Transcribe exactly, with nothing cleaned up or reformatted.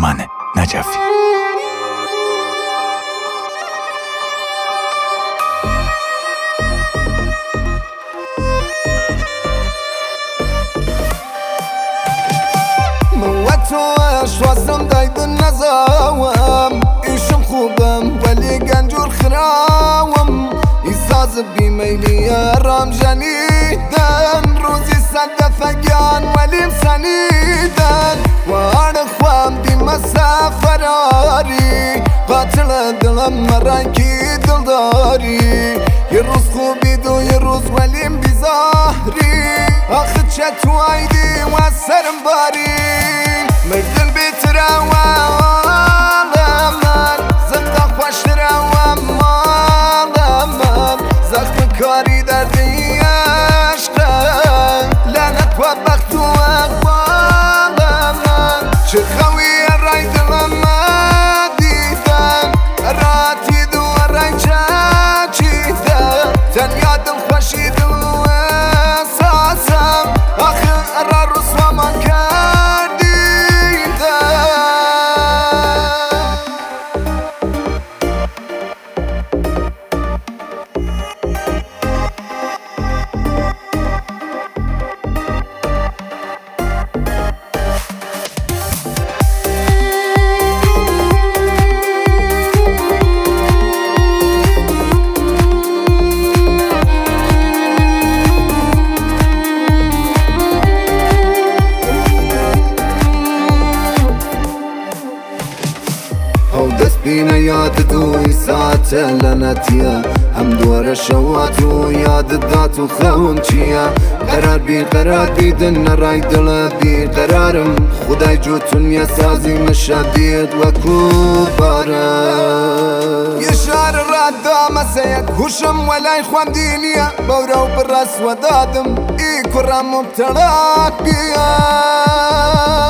فرمانه نجفی. شوازم داید نزاوم ایشم خوبم ولی گنجور خراوم ایساز بیمیلی رام جنیدن روزی صد فگان ولیم سنیدن وان خوام دی مسافراری قاتل دلم مرنکی دلداری یه روز خوبی دو یه روز ولیم بیزاری آخه چه تو عیدی و سرم باری مردن بیتره و من زندان خوشتره و من زخم کاری دردی عشقه لعنت و بخت و اقبال من چه خوی رای دلم دیدن راتی دو رای چیدن تنیا دل خوشی دل و احساسم آخه را رسوا من کردی. دست بینه یاد دوی ساعت لنتیه هم دور شوات و یاد دات و خون چیه قرار بی قرار بیدن نرای دل بی قرارم خدای جوتون یه سازی مشدید و کوباره یه شعر را دام سید هوشم ولای خواندینیه بورو برس و دادم ای کرم مبتلاک بیه